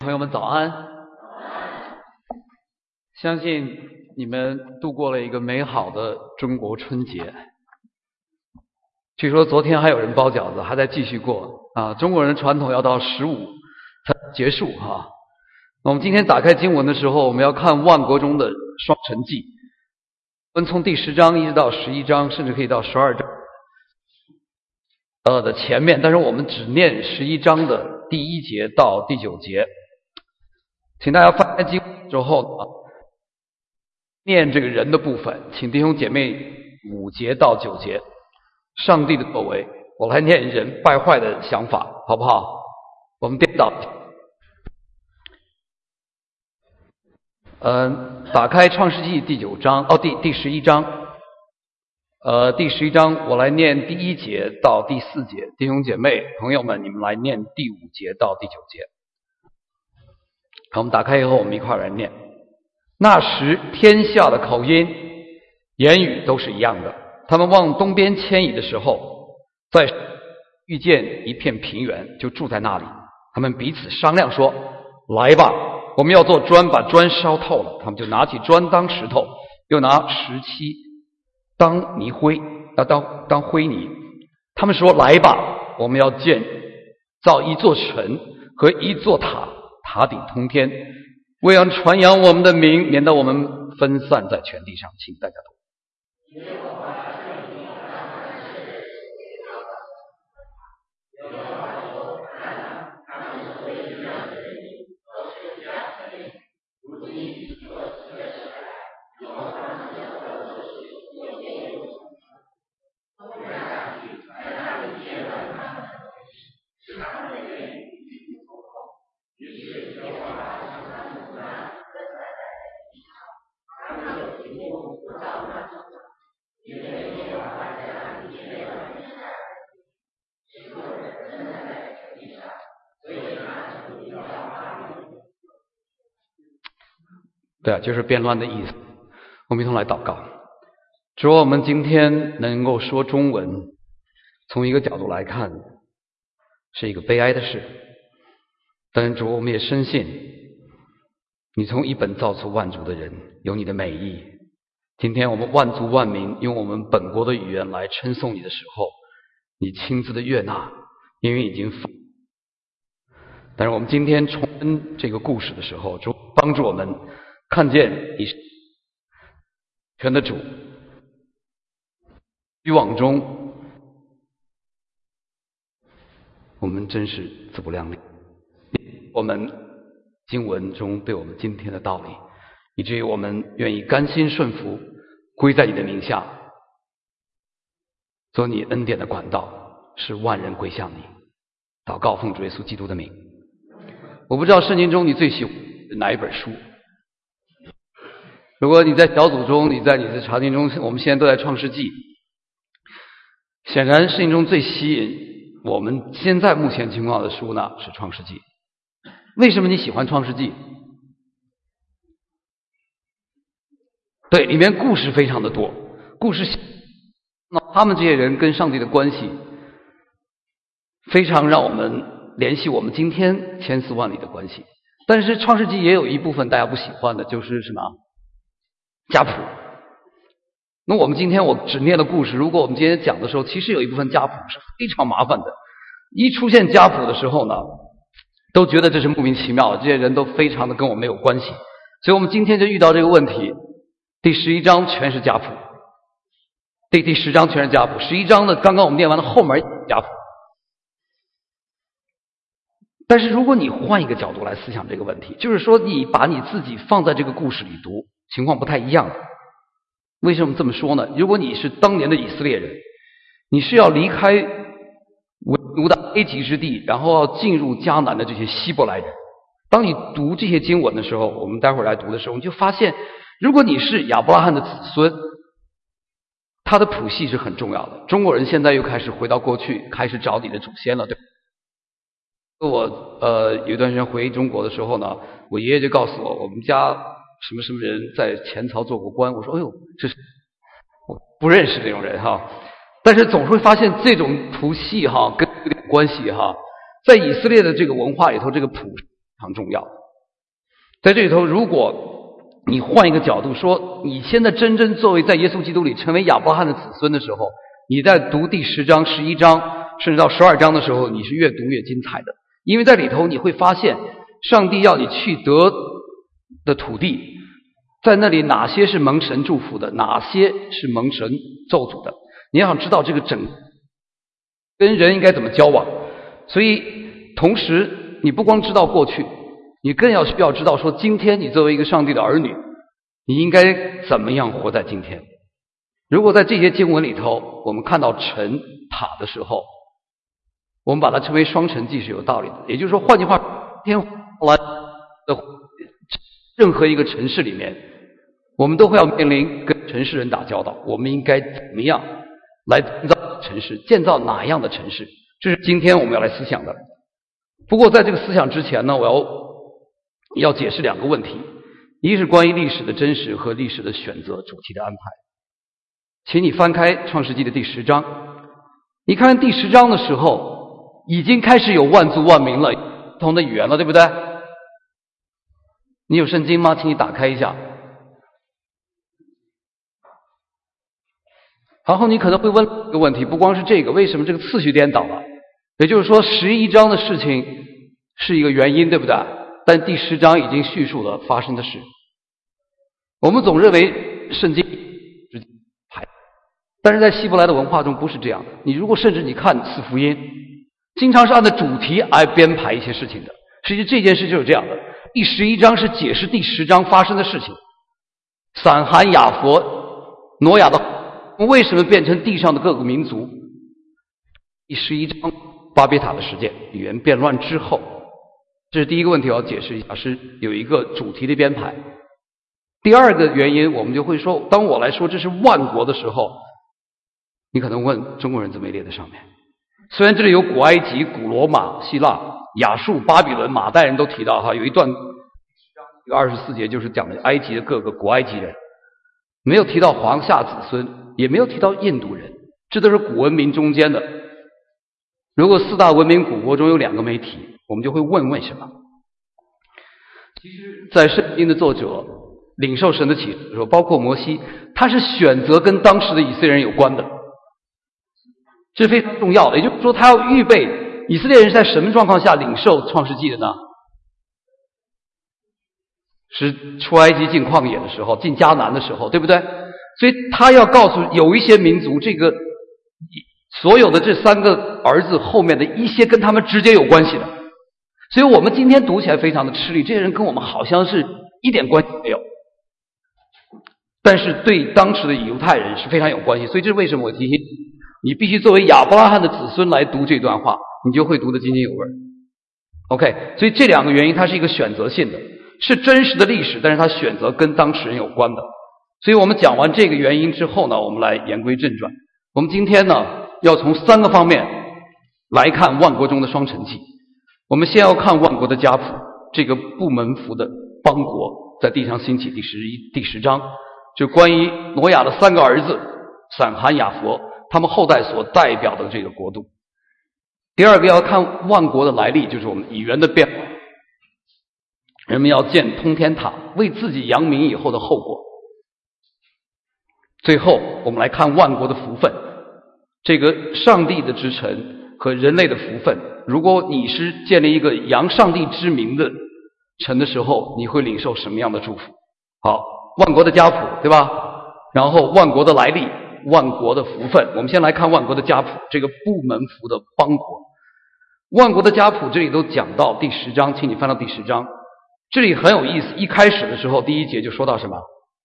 朋友们早安！相信你们度过了一个美好的中国春节。据说昨天还有人包饺子，还在继续过啊！中国人传统要到15才结束哈。那我们今天打开经文的时候，我们要看万国中的双城记，我们从第10章一直到11章，甚至可以到12章的前面，但是我们只念11章的第1节到第9节。请大家翻开经文之后念这个人的部分，请弟兄姐妹5节到9节，上帝的作为，我来念人败坏的想法，好不好？我们颠倒。打开创世纪第9章，第11章，第11章我来念第1节到第4节，弟兄姐妹朋友们，你们来念第5节到第9节。好，我们打开以后，我们一块来念。那时天下的口音、言语都是一样的。他们往东边迁移的时候，在遇见一片平原，就住在那里。他们彼此商量说：“来吧，我们要做砖，把砖烧透了。”他们就拿起砖当石头，又拿石漆当泥灰，当灰泥。他们说：“来吧，我们要造一座城和一座塔。”塔顶通天，为要传扬我们的名，免得我们分散在全地上。请大家读。对啊，就是变乱的意思。我们一同来祷告。主，我们今天能够说中文，从一个角度来看，是一个悲哀的事。但主，我们也深信，你从一本造出万族的人，有你的美意。今天我们万族万民用我们本国的语言来称颂你的时候，你亲自的悦纳，因为已经但是我们今天重温这个故事的时候，主帮助我们看见你全的主，欲望中我们真是自不量力。我们经文中对我们今天的道理，以至于我们愿意甘心顺服，归在你的名下，做你恩典的管道，使万人归向你。祷告奉主耶稣基督的名。我不知道圣经中你最喜欢哪一本书。如果你在小组中，你在你的查经中，我们现在都在创世纪，显然圣经中最吸引我们现在目前情况的书呢是创世纪。为什么你喜欢创世纪？对，里面故事非常的多，故事他们这些人跟上帝的关系非常让我们联系我们今天千丝万缕的关系。但是创世纪也有一部分大家不喜欢的，就是什么家谱。那我们今天我只念了故事，如果我们今天讲的时候，其实有一部分家谱是非常麻烦的。一出现家谱的时候呢，都觉得这是莫名其妙的，这些人都非常的跟我没有关系。所以我们今天就遇到这个问题。第11章全是家谱，第10章全是家谱，11章的刚刚我们念完了，后面家谱。但是如果你换一个角度来思想这个问题，就是说你把你自己放在这个故事里读，情况不太一样。为什么这么说呢？如果你是当年的以色列人，你是要离开为奴的埃及之地，然后要进入迦南的这些希伯来人。当你读这些经文的时候，我们待会儿来读的时候，你就发现，如果你是亚伯拉罕的子孙，他的谱系是很重要的。中国人现在又开始回到过去，开始找你的祖先了，对吧？我有一段时间回中国的时候呢，我爷爷就告诉我，我们家什么什么人在前朝做过官。我说：“哎呦，这是我不认识这种人哈。”但是总是会发现这种谱系哈跟有点关系哈，在以色列的这个文化里头，这个谱常重要。在这里头，如果你换一个角度说，你现在真正作为在耶稣基督里成为亚伯拉罕的子孙的时候，你在读第10章、11章，甚至到12章的时候，你是越读越精彩的。因为在里头你会发现，上帝要你去得的土地，在那里哪些是蒙神祝福的，哪些是蒙神咒诅的。你要想知道这个跟人应该怎么交往，所以同时你不光知道过去，你更需要知道说，今天你作为一个上帝的儿女，你应该怎么样活在今天。如果在这些经文里头我们看到城塔的时候，我们把它称为双城记是有道理的。也就是说，换句话，天来的任何一个城市里面，我们都会要面临跟城市人打交道，我们应该怎么样来建造城市，建造哪样的城市，这是今天我们要来思想的。不过在这个思想之前呢，我要解释2个问题，一是关于历史的真实和历史的选择主题的安排。请你翻开创世纪的第10章，你看第10章的时候已经开始有万族万民了，不同的语言了，对不对？你有圣经吗？请你打开一下。然后你可能会问一个问题，不光是这个，为什么这个次序颠倒了？也就是说11章的事情是一个原因，对不对？但第10章已经叙述了发生的事。我们总认为圣经排，但是在希伯来的文化中不是这样的。你如果甚至你看4福音，经常是按照主题来编排一些事情的。实际这件事就是这样的，第11章是解释第10章发生的事情。闪、含、雅弗、挪亚的为什么变成地上的各个民族？第11章巴别塔的事件，语言变乱之后，这是第一个问题，我要解释一下，是有一个主题的编排。第二个原因，我们就会说，当我来说这是万国的时候，你可能问中国人怎么没列在上面？虽然这里有古埃及、古罗马、希腊、亚述、巴比伦、马代人都提到哈，有一段有24节就是讲的埃及的各个古埃及人，没有提到皇下子孙，也没有提到印度人，这都是古文明中间的。如果4大文明古国中有2个没提，我们就会问为什么。其实在圣经的作者领受神的启示的时候，包括摩西，他是选择跟当时的以色列人有关的，这是非常重要的。也就是说，他要预备以色列人是在什么状况下领受创世纪的呢？是出埃及进旷野的时候，进迦南的时候，对不对？所以他要告诉有一些民族，这个所有的这3个儿子后面的一些跟他们直接有关系的。所以我们今天读起来非常的吃力，这些人跟我们好像是一点关系没有，但是对当时的犹太人是非常有关系。所以这是为什么我提醒你必须作为亚伯拉罕的子孙来读这段话，你就会读得津津有味。 OK， 所以这2个原因它是一个选择性的，是真实的历史，但是它选择跟当事人有关的。所以我们讲完这个原因之后呢，我们来言归正传。我们今天呢要从3个方面来看万国中的双城记。我们先要看万国的家谱，这个不蒙福的邦国在地上兴起，第10章就关于挪亚的3个儿子闪、含、雅弗他们后代所代表的这个国度。第2个要看万国的来历，就是我们语言的变化。人们要建通天塔，为自己扬名以后的后果。最后我们来看万国的福分，这个上帝的之城和人类的福分。如果你是建立一个扬上帝之名的城的时候，你会领受什么样的祝福？好，万国的家谱，对吧？然后万国的来历，万国的福分。我们先来看万国的家谱，这个不蒙福的邦国。万国的家谱这里都讲到第10章，请你翻到第10章。这里很有意思，一开始的时候第1节就说到什么？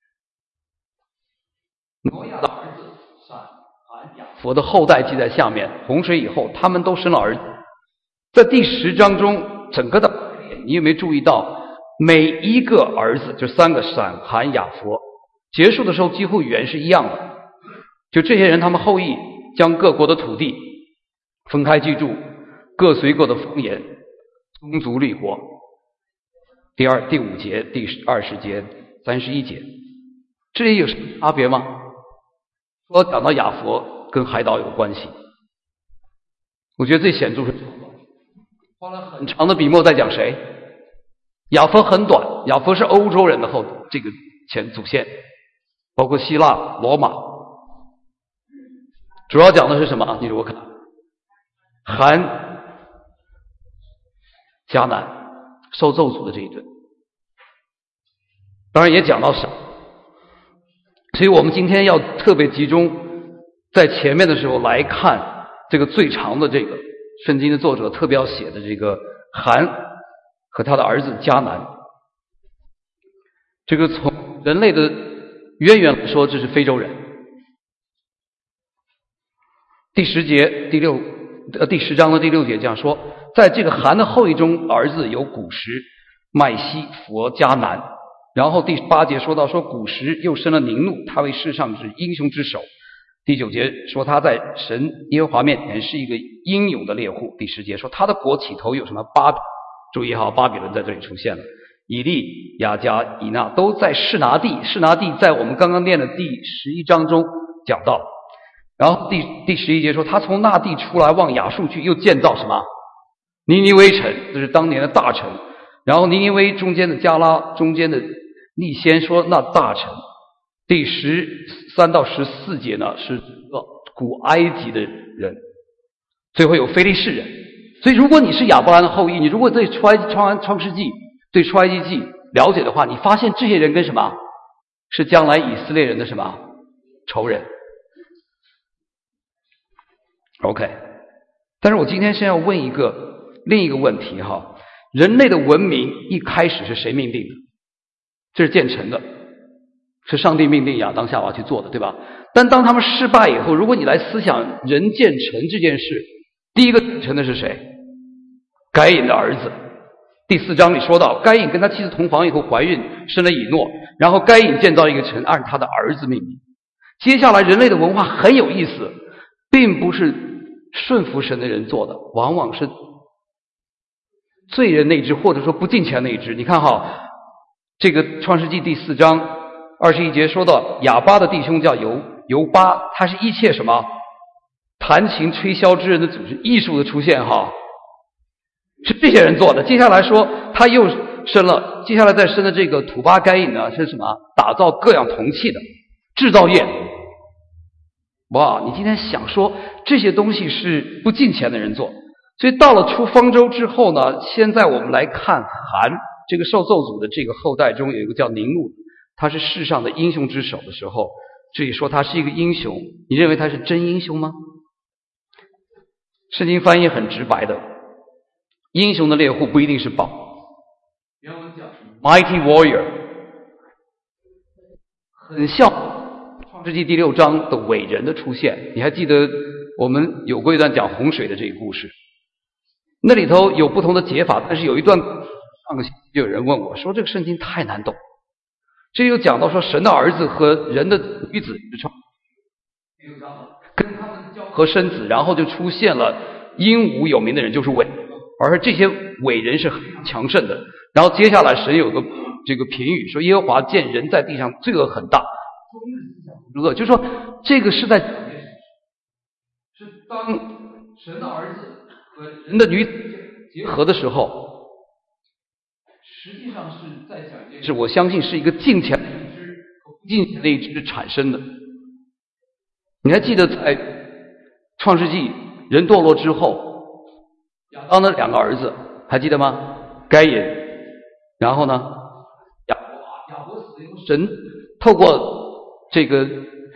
挪亚的儿子闪、含、雅弗的后代记在下面，洪水以后他们都生了儿子。在第10章中整个的你有没有注意到每一个儿子，就3个闪、含、雅弗，结束的时候几乎语言是一样的，就这些人他们后裔将各国的土地分开居住，各随各的方言，宗族立国。第5节、第20节、31节，这里有什么差别吗？说讲到雅弗跟海岛有关系，我觉得最显著是花了很长的笔墨在讲谁？ 雅弗很短，雅弗是欧洲人的这个祖先，包括希腊、罗马。主要讲的是什么？你如果看含、迦南受咒诅的这一段，当然也讲到神。所以我们今天要特别集中在前面的时候来看这个最长的这个圣经的作者特别要写的这个含和他的儿子迦南。这个从人类的渊源来说，这是非洲人。第10章的第6节这样说，在这个含的后裔中，儿子有古时、麦西、弗、迦南。然后第8节说到说古时又生了宁怒，他为世上之英雄之首。第9节说他在神耶和华面前是一个英勇的猎户。第10节说他的国起头有什么巴比，注意哈，巴比伦在这里出现了，以利、亚加、以纳都在示拿地。示拿地在我们刚刚念的第11章中讲到。然后第11节说他从那地出来往亚述去，又建造什么尼尼微城，这是当年的大城。然后尼尼微中间的加拉，中间的利先说那大城。第13到14节呢是古埃及的人，最后有非利士人。所以如果你是亚伯兰的后裔，你如果对创世纪对出埃及记了解的话，你发现这些人跟什么是将来以色列人的什么仇人。 OK， 但是我今天先要问另一个问题哈，人类的文明一开始是谁命定的？这是建成的，是上帝命令亚当夏娃去做的，对吧？但当他们失败以后，如果你来思想人建成这件事，第一个建成的是谁？该隐的儿子。第4章里说到，该隐跟他妻子同房以后怀孕，生了以诺，然后该隐建造一个城，按他的儿子命名。接下来人类的文化很有意思，并不是顺服神的人做的，往往是罪人那一支，或者说不敬虔那一支。你看哈，这个创世纪第4章21节说到亚巴的弟兄叫犹巴，他是一切什么弹琴吹箫之人的组织，艺术的出现哈，是这些人做的。接下来说他又生了，接下来再生的这个土巴该隐呢是什么？打造各样铜器的制造业。哇，你今天想说这些东西是不敬虔的人做，所以到了出方舟之后呢，现在我们来看含这个受咒诅的这个后代中有一个叫宁录，他是世上的英雄之首的时候，这里说他是一个英雄，你认为他是真英雄吗？圣经翻译很直白的，英雄的猎户不一定是宝，原文讲 mighty warrior， 很像创世纪第6章的伟人的出现。你还记得我们有过一段讲洪水的这个故事，那里头有不同的解法，但是有一段上个星期就有人问我说这个圣经太难懂，这又讲到说神的儿子和人的女子跟他们交合生子，然后就出现了英武有名的人，就是伟，而这些伟人是很强盛的。然后接下来神有个这个评语说耶和华见人在地上罪恶很大，就是说这个是在是当神的儿子和人的女子结合的时候，实际上是在讲一件事，我相信是一个敬虔的一支和不敬虔的一支产生的。你还记得在创世纪人堕落之后，亚当的2个儿子还记得吗？该隐，然后呢亚伯死以后，神透过这个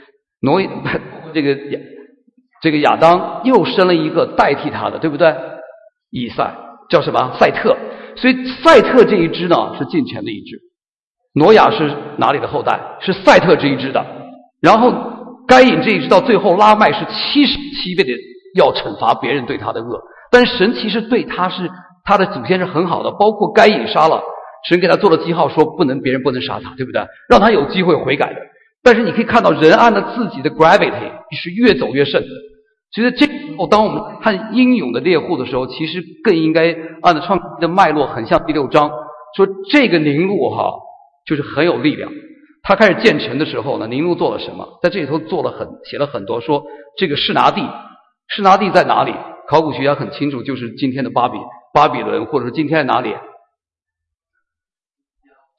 这个亚当又生了一个代替他的，对不对？以赛，叫什么？赛特。所以赛特这一支呢是敬虔的一支，挪亚是哪里的后代？是赛特这一支的。然后该隐这一支到最后拉麦是77倍的要惩罚别人对他的恶，但是神其实对他的祖先是很好的，包括该隐杀了，神给他做了记号说别人不能杀他，对不对？让他有机会悔改的。但是你可以看到人按照自己的 gravity 是越走越甚的。所以这个时候当我们看英勇的猎户的时候，其实更应该按照创世记的脉络，很像第6章说这个宁录就是很有力量。他开始建成的时候呢，宁录做了什么？在这里头写了很多，说这个示拿地在哪里？考古学家很清楚，就是今天的巴比伦，或者说今天在哪里？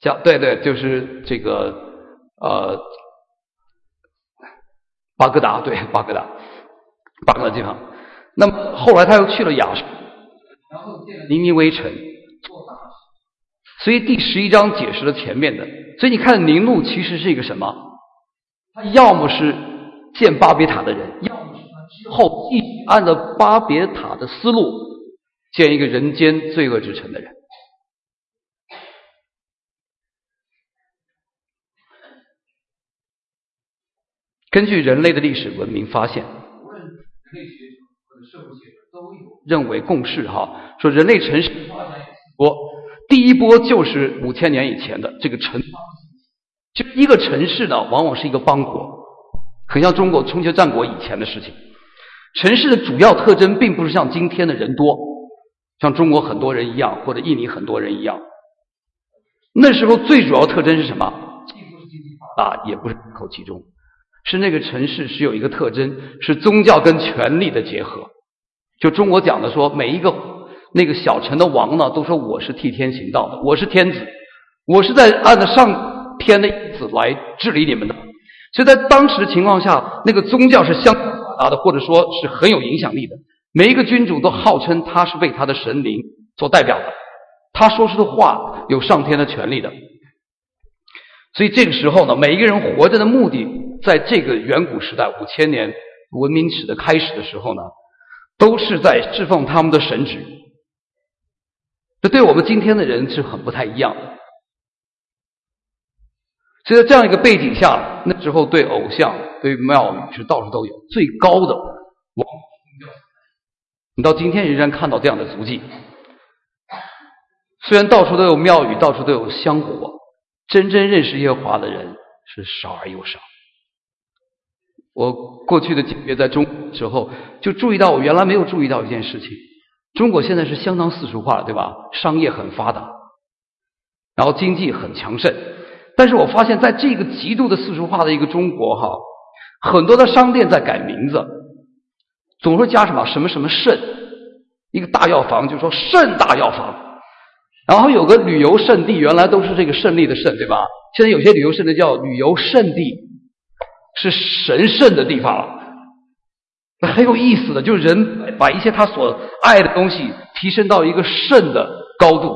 对，就是这个巴格达，对，巴格达地方。那么后来他又去了亚述，然后建了尼尼微城，做大事。所以第11章解释了前面的。所以你看宁录其实是一个什么？他要么是建巴别塔的人，要么是他之后继续按照巴别塔的思路建一个人间罪恶之城的人。根据人类的历史文明发现，无论人类学者或者社会学者都有认为共识说人类城市发展有几波，第一波就是5000年以前的这个城邦，就一个城市呢，往往是一个邦国，很像中国春秋战国以前的事情。城市的主要特征并不是像今天的人多，像中国很多人一样，或者印尼很多人一样。那时候最主要特征是什么？既不是经济发达，也不是人口集中，是那个城市是有一个特征，是宗教跟权力的结合。就中国讲的说，每一个那个小城的王呢，都说我是替天行道的，我是天子，我是在按照上天的意思来治理你们的。所以在当时的情况下，那个宗教是相当发达的，或者说是很有影响力的。每一个君主都号称他是为他的神灵所代表的，他说出的话有上天的权利的。所以这个时候呢，每一个人活着的目的，在这个远古时代5000年文明史的开始的时候呢，都是在侍奉他们的神职。这对我们今天的人是很不太一样的。所以在这样一个背景下，那时候对偶像、对庙宇是到处都有，最高的往往宗教。你到今天仍然看到这样的足迹。虽然到处都有庙宇，到处都有香火，真正认识耶和华的人是少而又少。我过去的几个月在中国的时候，就注意到我原来没有注意到一件事情：中国现在是相当世俗化了，对吧？商业很发达，然后经济很强盛。但是我发现在这个极度的世俗化的一个中国很多的商店在改名字，总是加什么什么什么圣，一个大药房就说圣大药房，然后有个旅游胜地，原来都是这个胜利的胜，对吧？现在有些旅游胜地叫旅游胜地，是神圣的地方了。很有意思的，就是人把一些他所爱的东西提升到一个圣的高度。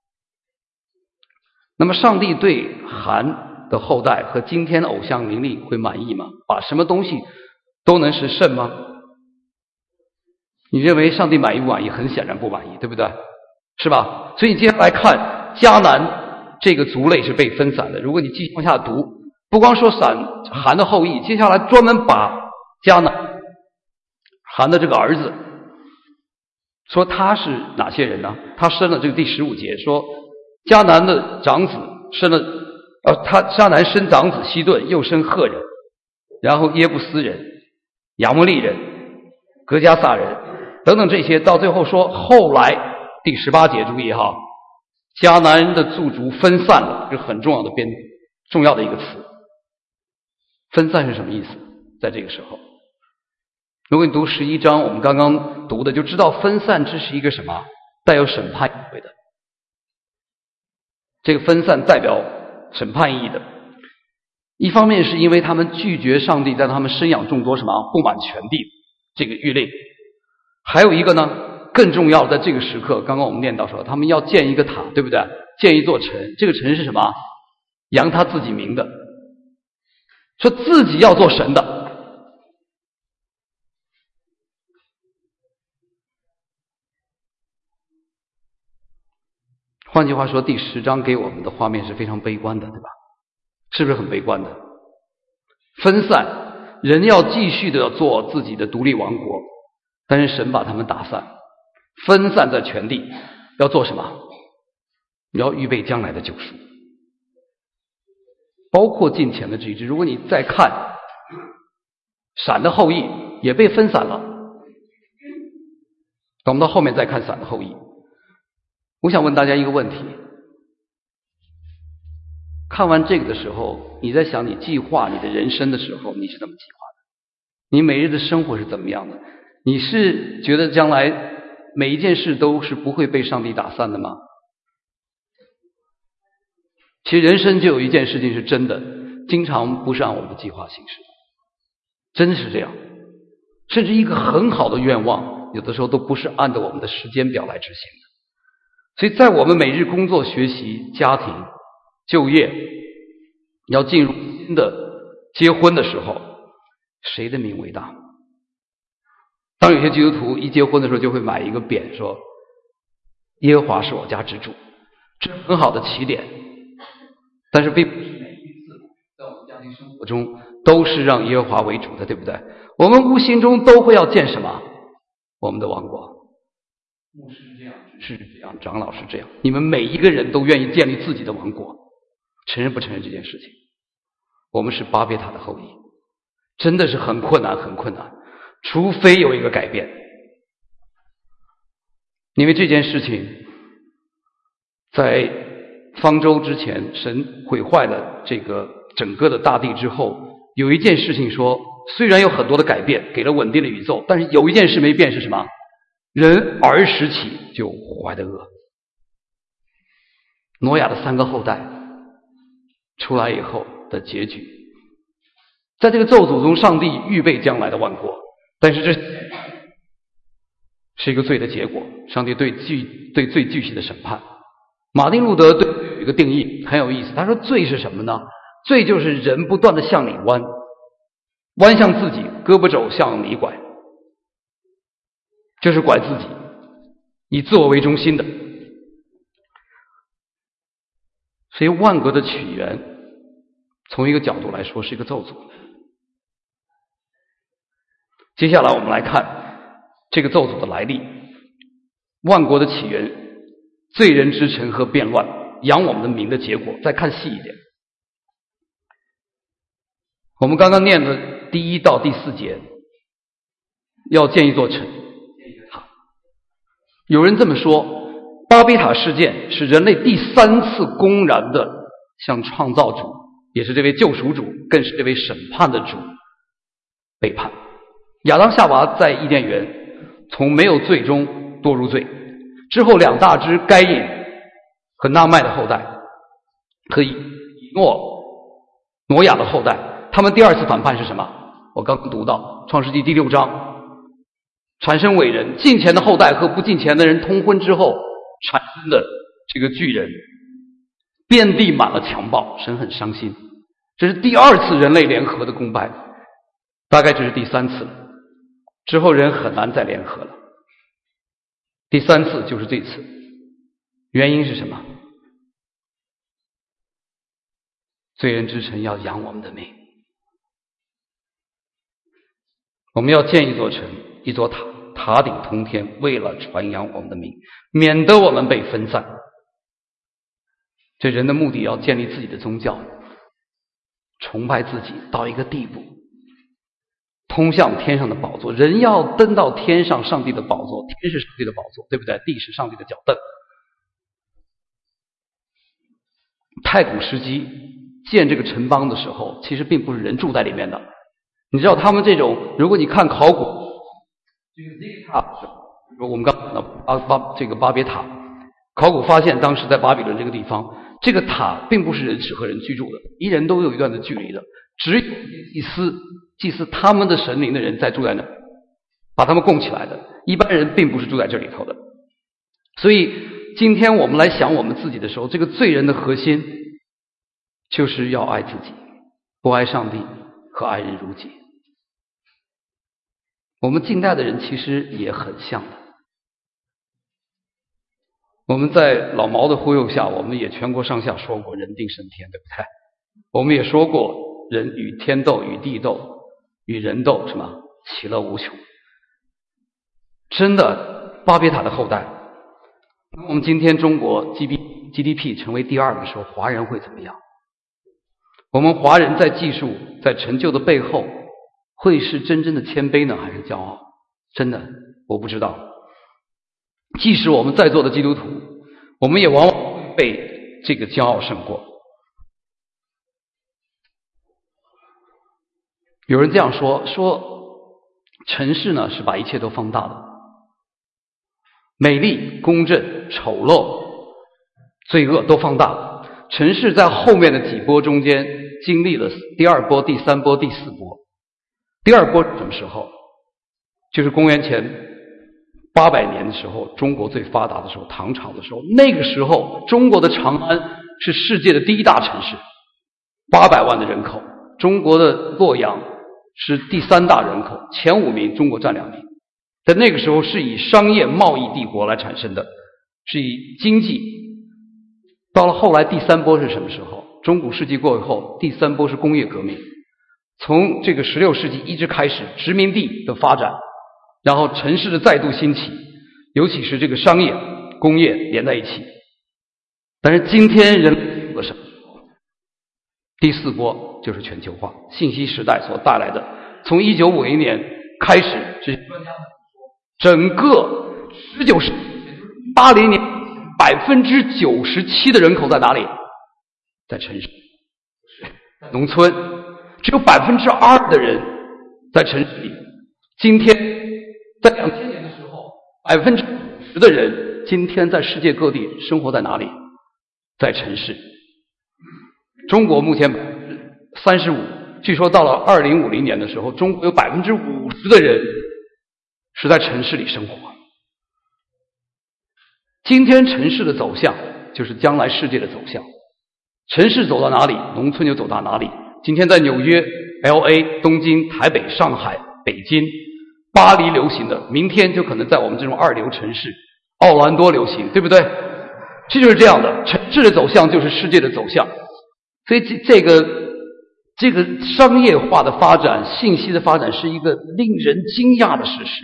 那么上帝对韩的后代和今天的偶像灵力会满意吗？把什么东西都能是圣吗？你认为上帝满意不满意？很显然不满意，对不对？是吧？所以你接下来看迦南这个族类是被分散的。如果你继续往下读，不光说韩的后裔，接下来专门把迦南韩的这个儿子说他是哪些人呢？他生了这个第15节说迦南的长子生了迦南生长子希顿，又生赫人，然后耶布斯人、亚摩利人、格加撒人等等这些，到最后说后来第18节，注意迦南的族族分散了，是很重要的一个词。分散是什么意思？在这个时候，如果你读11章，我们刚刚读的就知道分散这是一个什么？带有审判意味的。这个分散代表审判意义的。一方面是因为他们拒绝上帝在他们生养众多什么布满全地这个谕令，还有一个呢，更重要的在这个时刻，刚刚我们念到说他们要建一个塔，对不对？建一座城，这个城是什么？扬他自己名的，说自己要做神的。换句话说，第10章给我们的画面是非常悲观的，对吧？是不是很悲观的？分散，人要继续的做自己的独立王国，但是神把他们打散，分散在全地，要做什么？要预备将来的救赎，包括近前的这一支。如果你再看闪的后裔也被分散了，等我们到后面再看闪的后裔。我想问大家一个问题，看完这个的时候，你在想你计划你的人生的时候，你是怎么计划的？你每日的生活是怎么样的？你是觉得将来每一件事都是不会被上帝打散的吗？ 其实人生就有一件事情是真的，经常不是按我们的计划行事，真的是这样。甚至一个很好的愿望，有的时候都不是按照我们的时间表来执行的。所以在我们每日工作、学习、家庭、就业，要进入新的结婚的时候，谁的名为大？当有些基督徒一结婚的时候就会买一个匾，说耶和华是我家之主，这是很好的起点，但是并不是每一次在我们家庭生活中都是让耶和华为主的，对不对？我们无形中都会要建什么？我们的王国。牧师是这样，执事是这样，长老是这样，你们每一个人都愿意建立自己的王国，承认不承认这件事情？我们是巴别塔的后裔，真的是很困难，很困难，除非有一个改变。因为这件事情在方舟之前，神毁坏了这个整个的大地之后，有一件事情说，虽然有很多的改变，给了稳定的宇宙，但是有一件事没变，是什么？人儿时起就怀的恶。挪亚的3个后代出来以后的结局，在这个咒诅中，上帝预备将来的万国，但是这是一个罪的结果，上帝对罪具体的审判。马丁路德对有一个定义很有意思，他说罪是什么呢？罪就是人不断的向里弯向自己，胳膊肘向里拐，就是拐自己，以自我为中心的。所以万国的起源，从一个角度来说是一个咒诅。接下来我们来看这个咒诅的来历，万国的起源，罪人之城和变乱，扬我们的名的结果。再看细一点，我们刚刚念的第1到第4节，要建一座城，建一个塔。有人这么说，巴别塔事件是人类第3次公然的向创造主，也是这位救赎主，更是这位审判的主背叛。亚当夏娃在伊甸园从没有罪中堕入罪之后，2大支该隐和纳麦的后代和以挪亚的后代，他们第2次反叛是什么？我刚刚读到创世纪第6章，产生伟人，敬虔的后代和不敬虔的人通婚之后产生的这个巨人，遍地满了强暴，神很伤心。这是第2次人类联合的公败，大概这是第3次，之后人很难再联合了。第3次就是这次，原因是什么？罪人之城要扬我们的名，我们要建一座城，一座塔，塔顶通天，为了传扬我们的名，免得我们被分散。这人的目的要建立自己的宗教，崇拜自己到一个地步，通向天上的宝座。人要登到天上，上帝的宝座，天是上帝的宝座，对不对？地是上帝的脚凳。太古时期建这个城邦的时候，其实并不是人住在里面的。你知道他们这种，如果你看考古，这个 Z 塔，我们刚讲到这个巴别塔，考古发现当时在巴比伦这个地方，这个塔并不是人适合人居住的，一人都有一段的距离的，只有祭祀他们的神灵的人在住在那，把他们供起来的，一般人并不是住在这里头的。所以今天我们来想我们自己的时候，这个罪人的核心就是要爱自己，不爱上帝和爱人如己。我们近代的人其实也很像的。我们在老毛的忽悠下，我们也全国上下说过人定胜天，对不对？我们也说过人与天斗，与地斗，与人斗，什么其乐无穷。真的，巴别塔的后代，我们今天中国 GDP 成为第2的时候，华人会怎么样？我们华人在技术在成就的背后，会是真正的谦卑呢，还是骄傲？真的我不知道。即使我们在座的基督徒，我们也往往会被这个骄傲胜过。有人这样说城市呢是把一切都放大的，美丽、公正、丑陋、罪恶都放大， 陈氏在后面的几波中间经历了第二波、第三波、第四波。第二波是什么时候？就是公元前800年的时候，中国最发达的时候，唐朝的时候。那个时候，中国的长安是世界的第一大城市，800万的人口。中国的洛阳是第3大人口，前5名，中国占2名。在那个时候是以商业贸易帝国来产生的，是以经济。到了后来第3波是什么时候？中古世纪过后，第3波是工业革命。从这个16世纪一直开始，殖民地的发展，然后城市的再度兴起，尤其是这个商业、工业连在一起。但是今天人类有什么？第4波就是全球化，信息时代所带来的。从1950年开始，这些专家们说，整个19世纪80年97%的人口在哪里？在城市，农村。只有2%的人在城市里。今天在2000年的时候，50%的人今天在世界各地生活在哪里？在城市。中国目前35%，据说到了2050年的时候，中国有50%的人是在城市里生活。今天城市的走向就是将来世界的走向。城市走到哪里，农村就走到哪里。今天在纽约、LA、东京、台北、上海、北京、巴黎流行的，明天就可能在我们这种2流城市奥兰多流行，对不对？这就是这样的，城市的走向就是世界的走向。所以这个商业化的发展、信息的发展是一个令人惊讶的事实。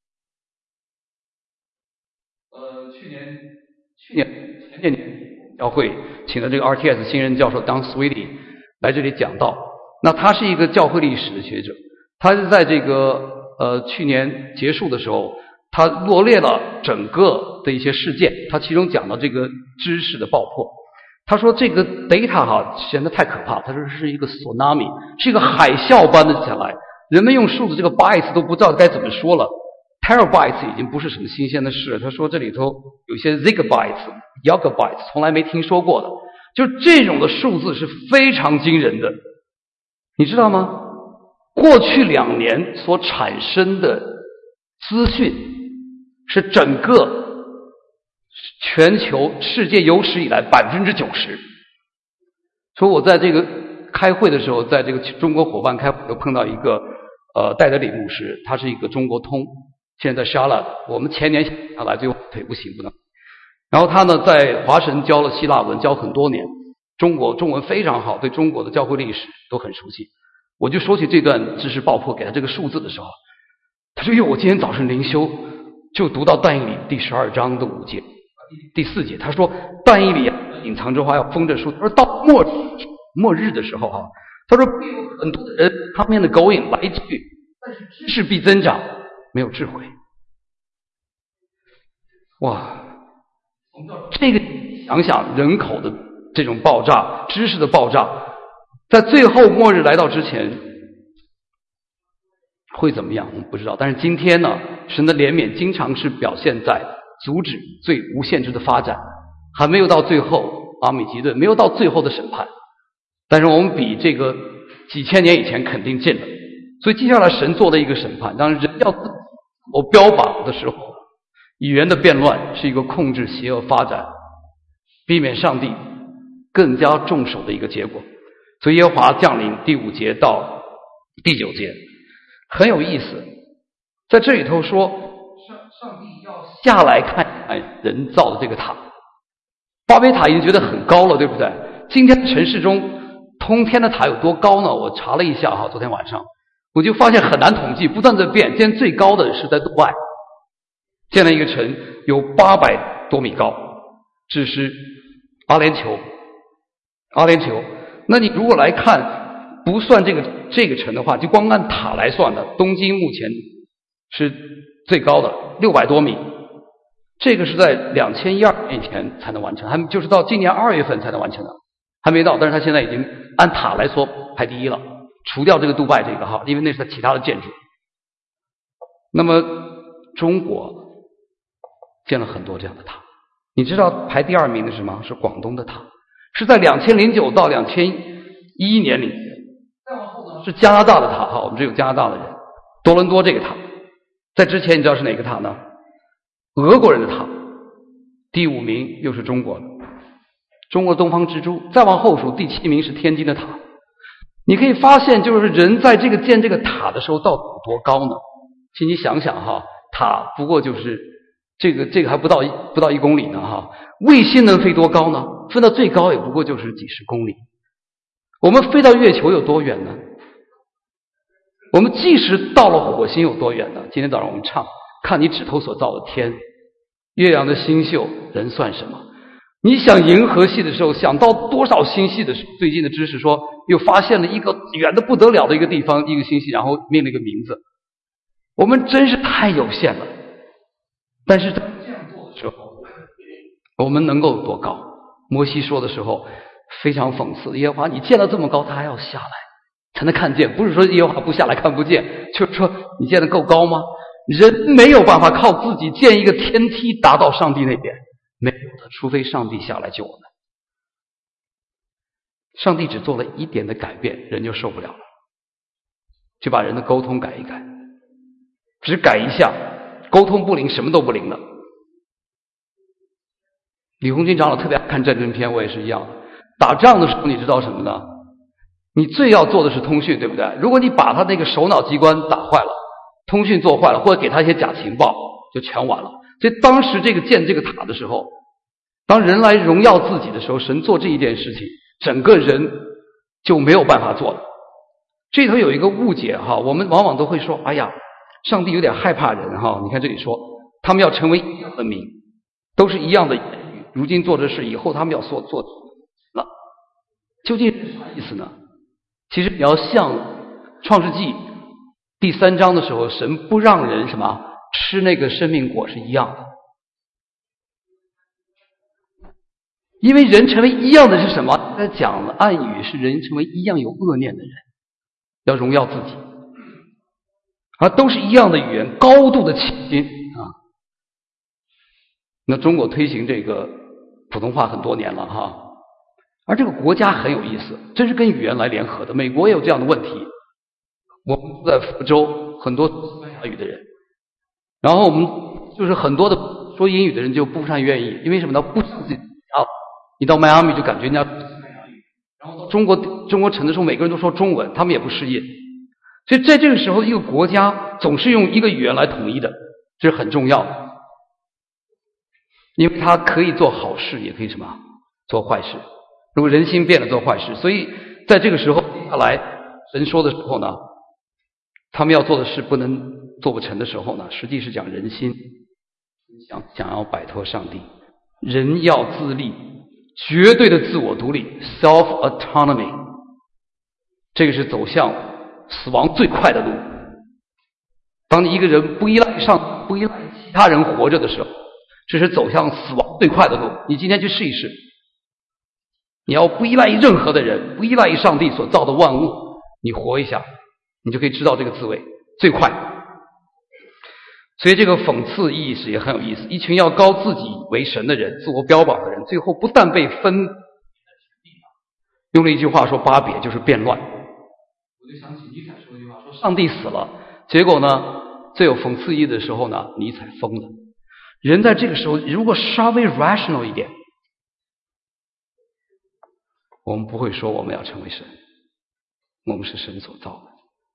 前年教会请了这个 RTS 新任教授Don Sweeney来这里讲道。那他是一个教会历史的学者，他是在这个去年结束的时候，他罗列了整个的一些事件，他其中讲到这个知识的爆破。他说这个 data 显得太可怕，他说是一个 tsunami， 是一个海啸般的下来，人们用数字这个 bytes 都不知道该怎么说了。Terabytes 已经不是什么新鲜的事，他说这里头有些 gigabytes、yogabytes 从来没听说过的，就这种的数字是非常惊人的，你知道吗？过去2年所产生的资讯是整个全球世界有史以来90%。所以我在这个开会的时候，在这个中国伙伴开会，又碰到一个戴德里牧师，他是一个中国通。现在在 Charlotte， 我们前年他来，最后腿不行不能。然后他呢，在华神教了希腊文，教很多年，中文非常好，对中国的教会历史都很熟悉。我就说起这段知识爆破给他这个数字的时候，他说：“我今天早上灵修就读到但以理第12章的5节、第4节。他说但以理隐藏之话要封着书。他说到末日的时候啊，他说很多的人他们的狗引来去，但是知识必增长。”没有智慧。哇，这个想想人口的这种爆炸，知识的爆炸，在最后末日来到之前会怎么样我们不知道。但是今天呢，神的怜悯经常是表现在阻止最无限制的发展，还没有到最后阿米吉顿，没有到最后的审判，但是我们比这个几千年以前肯定近了。所以接下来神做了一个审判，当人要我标榜的时候，语言的变乱是一个控制邪恶发展，避免上帝更加重手的一个结果。所以耶和华降临第5节到第9节很有意思，在这里头说上帝要下来看人造的这个塔。巴别塔已经觉得很高了，对不对？今天的城市中通天的塔有多高呢？我查了一下昨天晚上我就发现很难统计，不断在变。今天最高的是在杜拜，建了一个城，有800多米高，这是阿联酋。那你如果来看，不算这个城的话，就光按塔来算的，东京目前是最高的600多米，这个是在2012年前才能完成，还就是到今年2月份才能完成的，还没到。但是它现在已经按塔来说排第1了。除掉这个杜拜这个因为那是其他的建筑。那么中国建了很多这样的塔，你知道排第2名的是什么？是广东的塔， 是在2009到2011年里面。再往后呢是加拿大的塔哈，我们这有加拿大的人，多伦多这个塔。在之前你知道是哪个塔呢？俄国人的塔。第5名又是中国的，中国东方之珠。再往后数，第7名是天津的塔。你可以发现，就是人在这个建这个塔的时候到底有多高呢？请你想想哈，塔不过就是这个还不到1公里呢哈。卫星能飞多高呢？飞到最高也不过就是几十公里。我们飞到月球有多远呢？我们即使到了火星有多远呢？今天早上我们唱看你指头所造的天，月亮的星宿，人算什么？你想银河系的时候，想到多少星系的时候，最近的知识说又发现了一个远的不得了的一个地方，一个星系，然后命了一个名字。我们真是太有限了。但是在这样做的时候，我们能够多高？摩西说的时候非常讽刺，耶和华你建得这么高，他还要下来才能看见，不是说耶和华不下来看不见，就是说你建得够高吗？人没有办法靠自己建一个天梯达到上帝那边，没有的，除非上帝下来救我们。上帝只做了一点的改变，人就受不了了，就把人的沟通改一改，只改一下，沟通不灵，什么都不灵了。李红军长老特别爱看战争片，我也是一样的。打仗的时候，你知道什么呢？你最要做的是通讯，对不对？如果你把他那个首脑机关打坏了，通讯做坏了，或者给他一些假情报，就全完了。所以当时建这个塔的时候，当人来荣耀自己的时候，神做这一件事情，整个人就没有办法做了。这里头有一个误解哈，我们往往都会说，哎呀，上帝有点害怕人哈。你看这里说，他们要成为一样的民，都是一样的言语，如今做这事，以后他们要做了，究竟是啥意思呢？其实你要像创世纪第3章的时候，神不让人什么吃那个生命果是一样的。因为人成为一样的是什么？他讲了暗语是人成为一样有恶念的人，要荣耀自己，都是一样的语言，高度的起心啊。那中国推行这个普通话很多年了哈，而这个国家很有意思，真是跟语言来联合的。美国也有这样的问题，我们在福州很多西班牙语的人，然后我们就是很多的说英语的人就不太愿意，因为什么呢？不自己你到迈阿密就感觉人家西班牙语，然后到中国城的时候，每个人都说中文，他们也不适应。所以在这个时候，一个国家总是用一个语言来统一的，这是很重要的，因为它可以做好事，也可以什么做坏事。如果人心变了，做坏事。所以在这个时候，接下来神说的时候呢，他们要做的事不能做不成的时候呢，实际是讲人心，想要摆脱上帝，人要自立，绝对的自我独立 self autonomy， 这个是走向死亡最快的路。当你一个人不依赖其他人活着的时候，这是走向死亡最快的路。你今天去试一试，你要不依赖于任何的人，不依赖于上帝所造的万物，你活一下，你就可以知道这个滋味最快。所以这个讽刺意识也很有意思，一群要高自己为神的人，自我标榜的人，最后不但被分，用了一句话说巴别就是变乱。我就想起尼采说的一句话，说上帝死了，结果呢最有讽刺意义的时候呢，尼采疯了。人在这个时候如果稍微 rational 一点，我们不会说我们要成为神，我们是神所造的。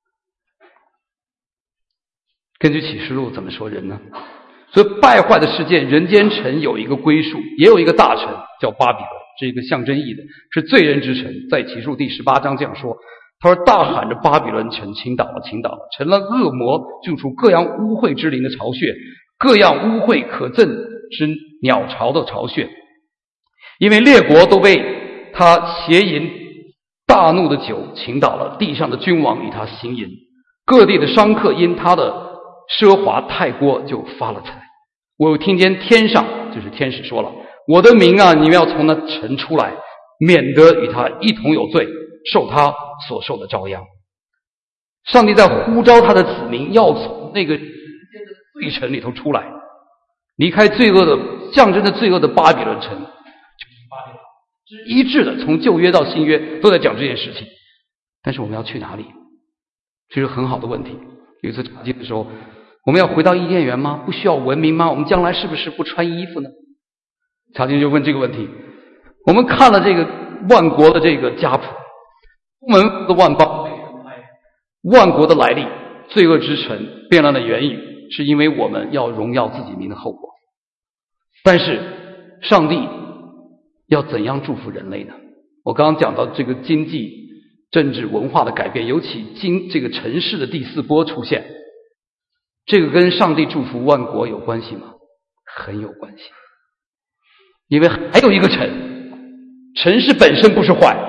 根据启示录怎么说人呢？所以败坏的世界，人间城有一个归属，也有一个大城叫巴比伦，是一个象征意的，是罪人之城。在启示录第18章这样说，他说大喊着巴比伦城倾倒了，倾倒了，成了恶魔住处各样污秽之灵的巢穴，各样污秽可憎之鸟巢的巢穴。因为列国都被他邪淫大怒的酒倾倒了，地上的君王与他行淫，各地的商客因他的奢华太过就发了财。我又听见天上就是天使说了，我的民啊，你们要从那城出来，免得与他一同有罪，受他所受的遭殃。上帝在呼召他的子民要从那个人间的罪城里头出来，离开罪恶的象征着罪恶的巴比伦城，就是巴比伦， 一致的，从旧约到新约都在讲这件事情。但是我们要去哪里？这是很好的问题。有一次查经的时候，我们要回到伊甸园吗？不需要文明吗？我们将来是不是不穿衣服呢？查经就问这个问题。我们看了这个万国的这个家谱，不门的万邦，万国的来历，罪恶之城，变乱的原因，是因为我们要荣耀自己名的后果。但是上帝要怎样祝福人类呢？我刚刚讲到这个经济、政治、文化的改变，尤其这个城市的第四波出现，这个跟上帝祝福万国有关系吗？很有关系。因为还有一个城市本身不是坏，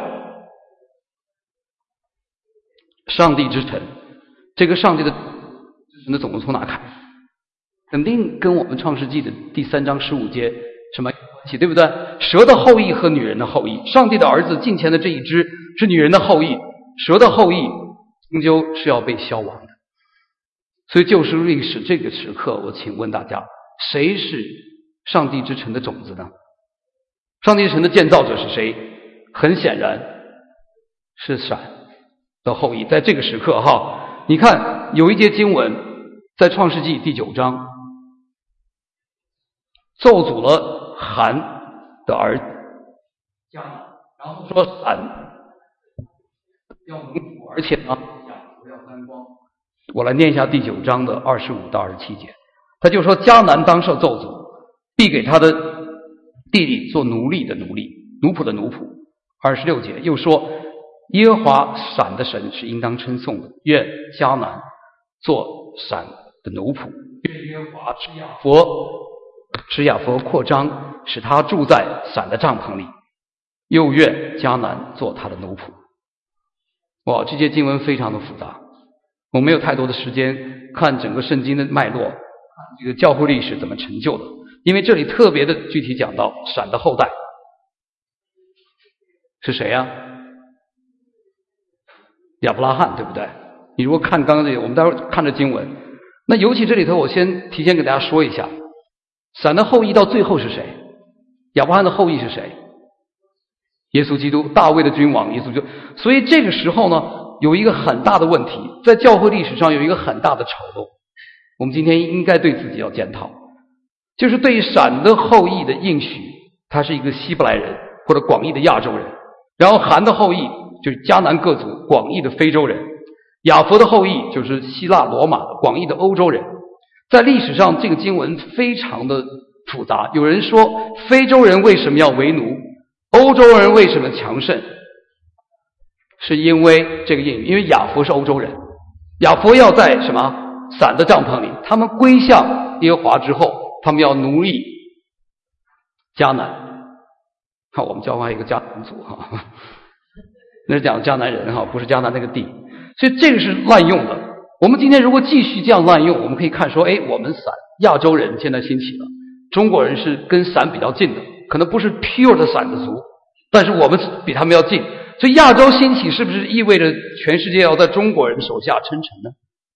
上帝之城，这个上帝的总共从哪看？肯定跟我们创世纪的第3章15节什么有关系，对不对？蛇的后裔和女人的后裔，上帝的儿子近前的这一支是女人的后裔，蛇的后裔终究是要被消亡的。所以救赎历史这个时刻，我请问大家，谁是上帝之城的种子呢？上帝之城的建造者是谁？很显然是闪的后裔。在这个时刻哈，你看有一节经文在创世纪第9章，咒诅了含的儿子迦南，然后说闪要蒙福，而且呢雅福要沾光。我来念一下第9章的25到27节，他就说迦南当受咒诅，必给他的弟弟做奴隶的奴隶，奴仆的奴仆。26节又说耶和华闪的神是应当称颂的，愿迦南做闪的奴仆，愿耶和华使雅弗扩张，使他住在闪的帐篷里，又愿迦南做他的奴仆。哇，这些经文非常的复杂，我没有太多的时间看整个圣经的脉络，这个教会历史怎么成就的，因为这里特别的具体讲到闪的后代是谁呀？亚伯拉罕，对不对？你如果看刚刚这个，我们待会儿看着经文，那尤其这里头我先提前给大家说一下，闪的后裔到最后是谁？亚伯拉罕的后裔是谁？耶稣基督，大卫的君王耶稣基督。所以这个时候呢，有一个很大的问题，在教会历史上有一个很大的丑陋，我们今天应该对自己要检讨，就是对于闪的后裔的应许，他是一个希伯来人或者广义的亚洲人，然后含的后裔就是迦南各族广义的非洲人，雅弗的后裔就是希腊罗马的广义的欧洲人。在历史上这个经文非常的复杂，有人说非洲人为什么要为奴，欧洲人为什么强盛，是因为这个应许，因为雅弗是欧洲人，雅弗要在什么闪的帐篷里，他们归向耶和华之后，他们要奴役迦南。看我们教会一个迦南族哈，那是讲迦南人哈，不是迦南那个地，所以这个是滥用的。我们今天如果继续这样滥用，我们可以看说，我们闪亚洲人现在兴起了，中国人是跟闪比较近的，可能不是 pure 的闪的族，但是我们比他们要近，所以亚洲兴起是不是意味着全世界要在中国人手下称臣呢？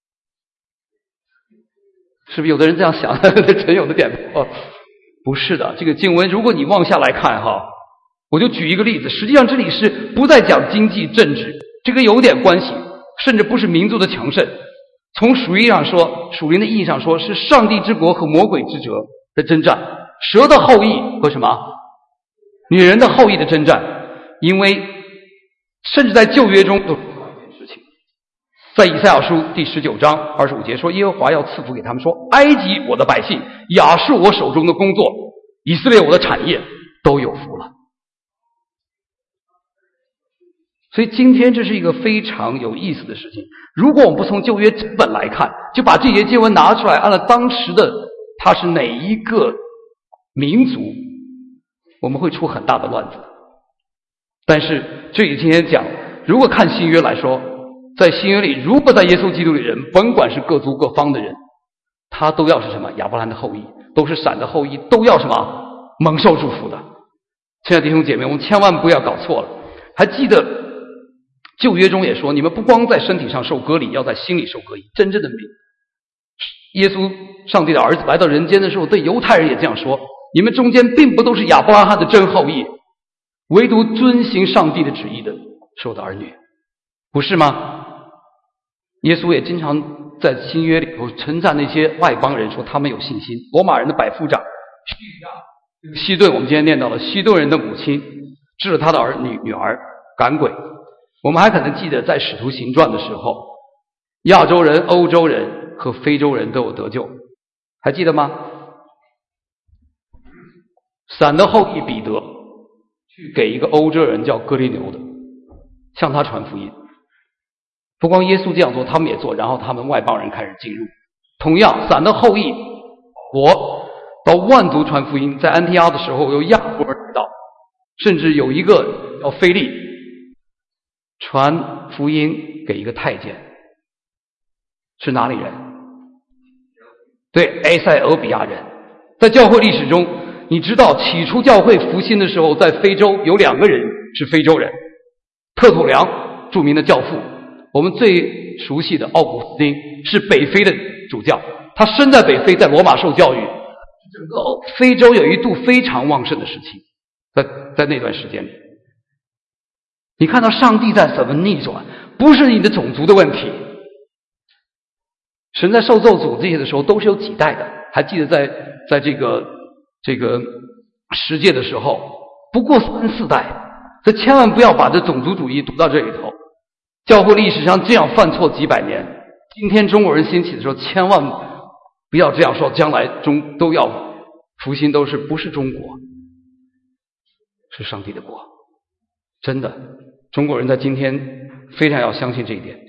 是不是有的人这样想？陈友的点头。不是的，这个经文如果你往下来看哈，我就举一个例子，实际上这里是不再讲经济政治，这个有点关系，甚至不是民族的强盛。从属灵上说，属灵的意义上说，是上帝之国和魔鬼之者的征战，蛇的后裔和什么女人的后裔的征战。因为甚至在旧约中都说到一件事情，在以赛亚书第19章25节说，耶和华要赐福给他们，说埃及我的百姓，亚述我手中的工作，以色列我的产业都有福了。所以今天这是一个非常有意思的事情。如果我们不从旧约整本来看，就把这节经文拿出来，按照当时的它是哪一个民族，我们会出很大的乱子。但是这里今天讲，如果看新约来说，在新约里，如果在耶稣基督里人，甭管是各族各方的人，他都要是什么亚伯兰的后裔，都是闪的后裔，都要什么蒙受祝福的。亲爱的弟兄姐妹，我们千万不要搞错了。还记得旧约中也说，你们不光在身体上受割礼，要在心里受割礼。真正的耶稣上帝的儿子来到人间的时候，对犹太人也这样说，你们中间并不都是亚伯拉罕的真后裔， 唯独遵行上帝的旨意的是我的儿女，不是吗？耶稣也经常在新约里头称赞那些外邦人，说他们有信心。罗马人的百夫长西顿，我们今天念到了西顿人的母亲治了他的女儿赶鬼。我们还可能记得在使徒行传的时候，亚洲人、欧洲人和非洲人都有得救，还记得吗？闪的后裔彼得去给一个欧洲人叫哥利牛的，向他传福音。不光耶稣这样做，他们也做，然后他们外邦人开始进入。同样，闪的后裔我到万族传福音，在安提阿的时候有亚伯尔道，甚至有一个叫腓力传福音给一个太监，是哪里人？对，埃塞俄比亚人。在教会历史中，你知道起初教会复兴的时候，在非洲有2个人是非洲人，特土良著名的教父，我们最熟悉的奥古斯丁是北非的主教，他生在北非，在罗马受教育，整个非洲有一度非常旺盛的时期，在那段时间里，你看到上帝在怎么逆转，不是你的种族的问题。神在受咒诅这些的时候都是有几代的，还记得在这个十诫的时候，不过3、4代，所以千万不要把这种族主义读到这里头。教会历史上这样犯错几百年，今天中国人兴起的时候，千万不要这样说，将来都要复兴，不是中国，是上帝的国。真的，中国人在今天非常要相信这一点。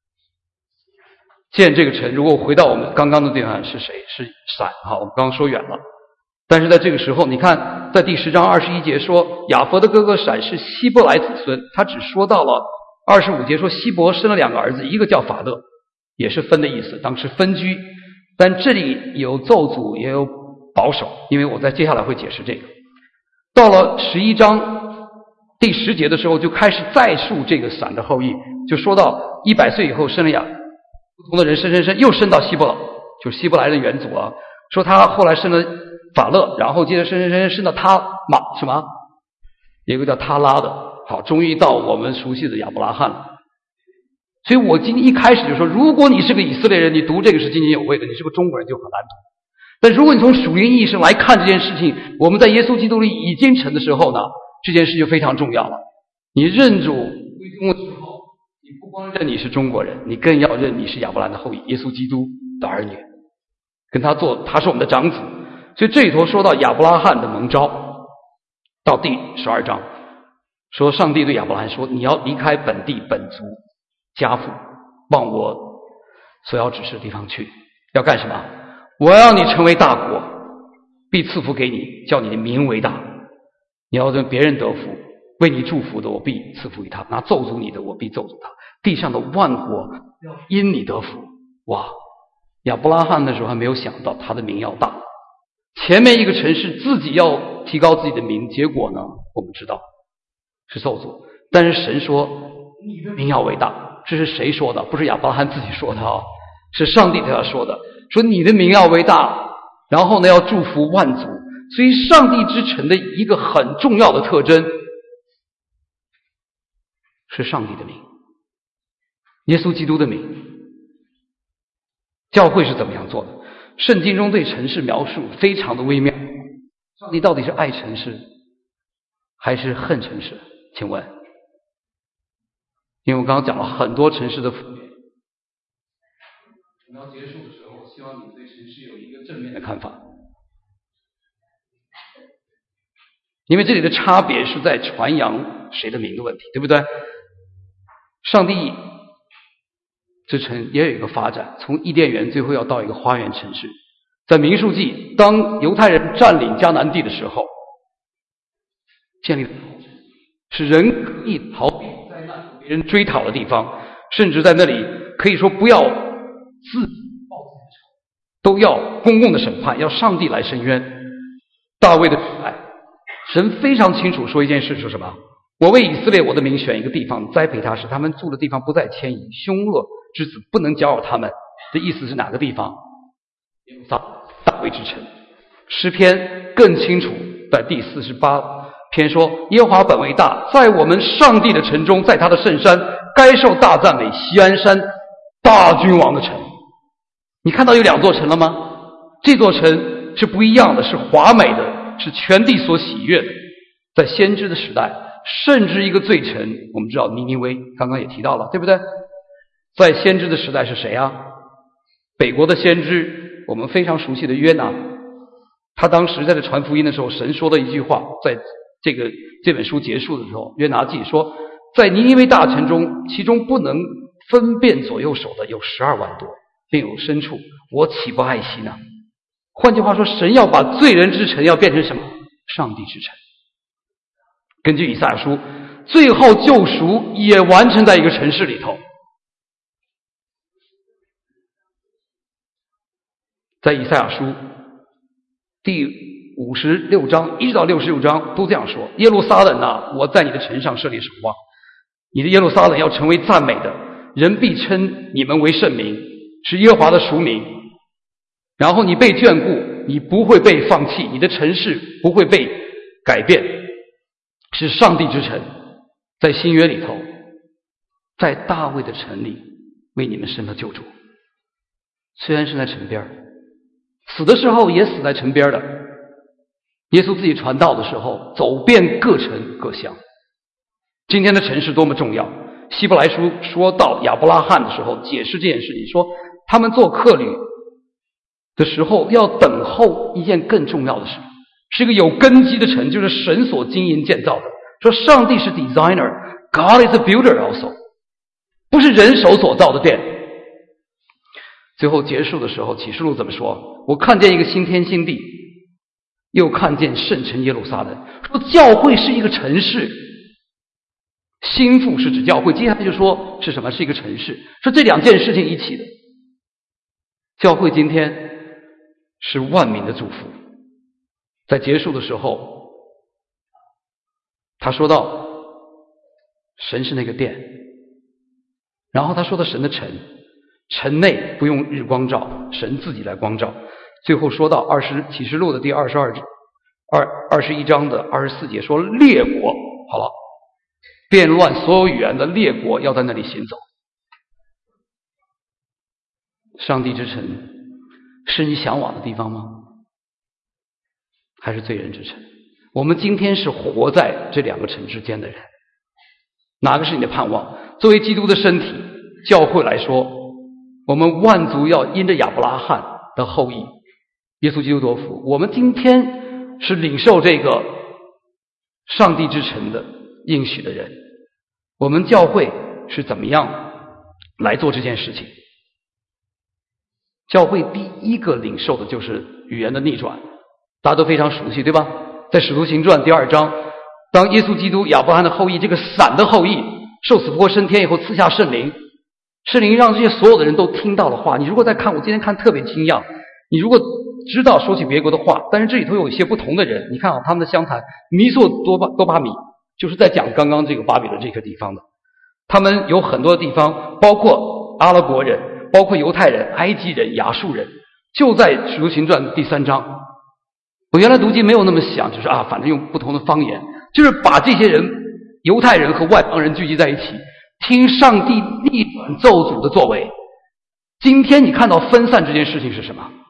建这个城，如果回到我们刚刚的对岸，是谁？是闪。好，我们刚刚说远了。但是在这个时候，你看在第10章21节说雅弗的哥哥闪是希伯来子孙，他只说到了25节说希伯生了2个儿子，一个叫法勒，也是分的意思，当时分居。但这里有咒诅也有保守，因为我在接下来会解释这个。到了11章第10节的时候，就开始再述这个闪的后裔，就说到100岁以后生了不同的人生又生到希伯了，就是希伯来的元祖啊。说他后来生了法勒，然后接着生到什么？有一个叫他拉的。好，终于到我们熟悉的亚伯拉罕了。所以我今天一开始就说，如果你是个以色列人，你读这个是津津有味的；你是个中国人就很难读。但如果你从属灵意义上来看这件事情，我们在耶稣基督里已经成的时候呢，这件事就非常重要了。你认主归宗的时候，你不光认你是中国人，你更要认你是亚伯拉罕的后裔，耶稣基督的儿女，跟他是我们的长子。所以这里头说到亚伯拉罕的蒙召，到第12章说上帝对亚伯拉罕说，你要离开本地本族家父，往我所要指示的地方去。要干什么？我要你成为大国，必赐福给你，叫你的名为大。你要让别人得福，为你祝福的我必赐福于他，拿咒诅你的我必咒诅他。地上的万国要因你得福。哇，亚伯拉罕那时候还没有想到他的名要大，前面一个城市自己要提高自己的名，结果呢我们知道是咒诅。但是神说你的名要为大，这是谁说的？不是亚伯拉罕自己说的啊，是上帝对他说的，说你的名要为大，然后呢要祝福万族。所以上帝之城的一个很重要的特征是上帝的名，耶稣基督的名。教会是怎么样做的？圣经中对城市描述非常的微妙。上帝到底是爱城市还是恨城市？请问，因为我刚刚讲了很多城市的负面，等到结束的时候，希望你对城市有一个正面的看法。因为这里的差别是在传扬谁的名的问题，对不对？上帝之城也有一个发展，从伊甸园最后要到一个花园城市。在民数记，当犹太人占领迦南地的时候，建立的是人可以逃避灾难、别人追讨的地方，甚至在那里可以说不要自己报自己的仇，都要公共的审判，要上帝来伸冤。大卫的时代，神非常清楚说一件事，说什么？我为以色列我的民选一个地方，栽培他，使他们住的地方不再迁移，凶恶之子不能搅扰他们。的意思是哪个地方？大卫之城。诗篇更清楚，在第48 偏说耶和华本为大，在我们上帝的城中，在他的圣山，该受大赞美。锡安山，大君王的城。你看到有2座城了吗？这座城是不一样的，是华美的，是全地所喜悦的。在先知的时代，甚至一个罪城，我们知道尼尼微，刚刚也提到了，对不对？在先知的时代是谁啊？北国的先知，我们非常熟悉的约拿。他当时在这传福音的时候，神说的一句话，在这本书结束的时候，约拿记说，在尼尼微大城中，其中不能分辨左右手的有12万多，并有牲畜，我岂不爱惜呢？换句话说，神要把罪人之城要变成什么？上帝之城。根据以赛亚书，最后救赎也完成在一个城市里头。在以赛亚书第56章1到66章都这样说：耶路撒冷啊，我在你的城上设立守望，你的耶路撒冷要成为赞美的，人必称你们为圣民，是耶和华的赎民。然后你被眷顾，你不会被放弃，你的城市不会被改变，是上帝之城。在新约里头，在大卫的城里为你们生了救主。虽然是在城边，死的时候也死在城边的。耶稣自己传道的时候，走遍各城各乡。今天的城市多么重要！希伯来书说到亚伯拉罕的时候，解释这件事情，说他们做客旅的时候要等候一件更重要的事，是一个有根基的城，就是神所经营建造的。说上帝是 designer，God is a builder also， 不是人手所造的殿。最后结束的时候，启示录怎么说？我看见一个新天新地，又看见圣城耶路撒冷。说教会是一个城市，心腹是指教会，接下来就说是什么？是一个城市。说这2件事情一起的。教会今天是万民的祝福。在结束的时候，他说到神是那个殿，然后他说到神的城，城内不用日光照，神自己来光照。最后说到启示录的第21章的24节，说列国，好了，变乱所有语言的列国要在那里行走。上帝之城是你向往的地方吗？还是罪人之城？我们今天是活在这2个城之间的人，哪个是你的盼望？作为基督的身体教会来说，我们万族要因着亚伯拉罕的后裔耶稣基督得福。我们今天是领受这个上帝之城的应许的人。我们教会是怎么样来做这件事情？教会第一个领受的就是语言的逆转，大家都非常熟悉，对吧？在使徒行传第2章，当耶稣基督亚伯拉罕的后裔，这个闪的后裔受死复活升天以后，赐下圣灵，圣灵让这些所有的人都听到了话。你如果再看，我今天看特别惊讶，你如果知道说起别国的话，但是这里头有一些不同的人，你看啊，他们的相谈弥索多巴米，就是在讲刚刚这个巴比伦这个地方的。他们有很多地方，包括阿拉伯人，包括犹太人、埃及人、亚述人，就在使徒行传第3章。我原来读经没有那么想，就是反正用不同的方言，就是把这些人犹太人和外邦人聚集在一起，听上帝逆转咒诅的作为。今天你看到分散这件事情是什么？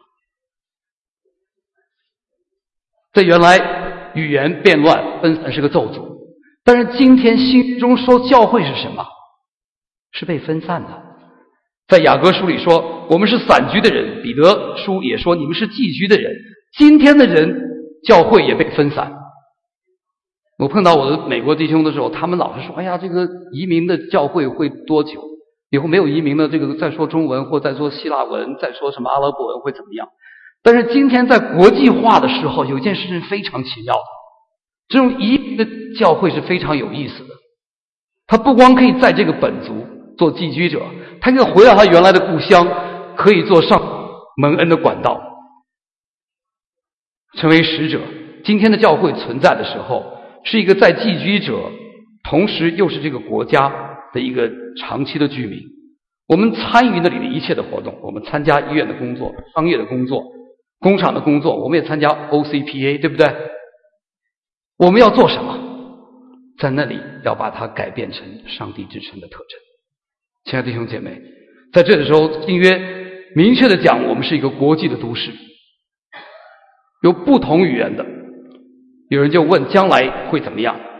在原来语言变乱分散是个咒诅，但是今天新中说教会是什么？是被分散的。在雅各书里说我们是散居的人，彼得书也说你们是寄居的人。今天的人教会也被分散。我碰到我的美国弟兄的时候，他们老是说这个移民的教会会多久，以后没有移民的这个再说中文或再说希腊文，再说什么阿拉伯文会怎么样。但是今天在国际化的时候，有一件事情非常奇妙的，这种移民的教会是非常有意思的。他不光可以在这个本族做寄居者，他可以回到他原来的故乡，可以做上蒙恩的管道，成为使者。今天的教会存在的时候，是一个在寄居者，同时又是这个国家的一个长期的居民。我们参与那里的一切的活动，我们参加医院的工作、商业的工作、工厂的工作，我们也参加 OCPA， 对不对？ 我们要做什么？在那里要把它改变成上帝之城的特征。亲爱的弟兄姐妹，在这的时候，新约明确的讲，我们是一个国际的都市，有不同语言的。有人就问将来会怎么样？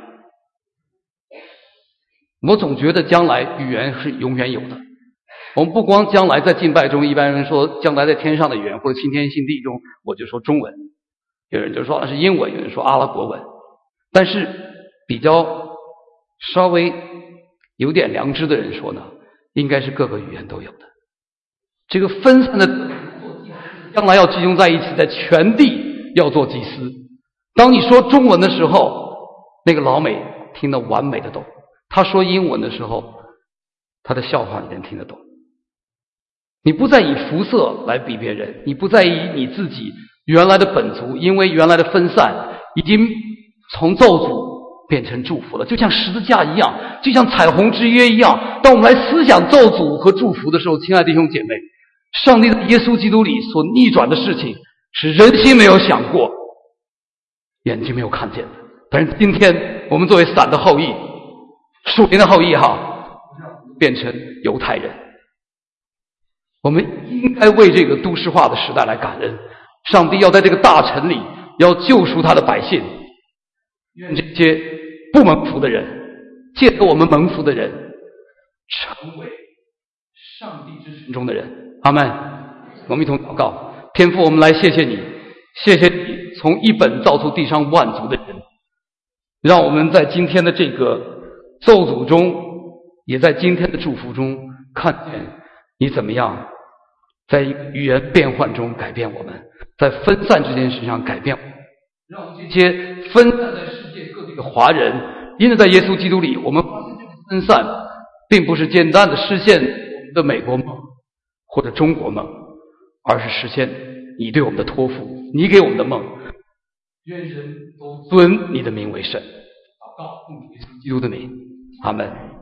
我总觉得将来语言是永远有的。我们不光将来在敬拜中，一般人说将来在天上的语言，或者新天新地中，我就说中文。有人就说那是英文，有人说阿拉伯文。但是比较稍微有点良知的人说呢，应该是各个语言都有的。这个分散的将来要集中在一起，在全地要做祭司。当你说中文的时候，那个老美听得完美的懂；他说英文的时候，他的笑话你能听得懂。你不再以肤色来比别人，你不再以你自己原来的本族，因为原来的分散已经从咒诅变成祝福了，就像十字架一样，就像彩虹之约一样。当我们来思想咒诅和祝福的时候，亲爱的弟兄姐妹，上帝在耶稣基督里所逆转的事情是人心没有想过，眼睛没有看见的。但是今天我们作为伞的后裔，属灵的后裔变成犹太人，我们应该为这个都市化的时代来感恩。上帝要在这个大城里要救赎他的百姓，愿这些不蒙福的人借着我们蒙福的人成为上帝之城中的人。阿们。我们一同祷告。天父，我们来谢谢你，谢谢你从一本造出地上万族的人，让我们在今天的这个咒诅中，也在今天的祝福中看见你怎么样在语言变换中改变我们，在分散这件事上改变我们，让我们这些分散在世界各地的华人，因为在耶稣基督里，我们发现这个分散并不是简单的实现我们的美国梦或者中国梦，而是实现你对我们的托付，你给我们的梦。愿人都尊你的名为圣。祷告奉主耶稣基督的名，阿们。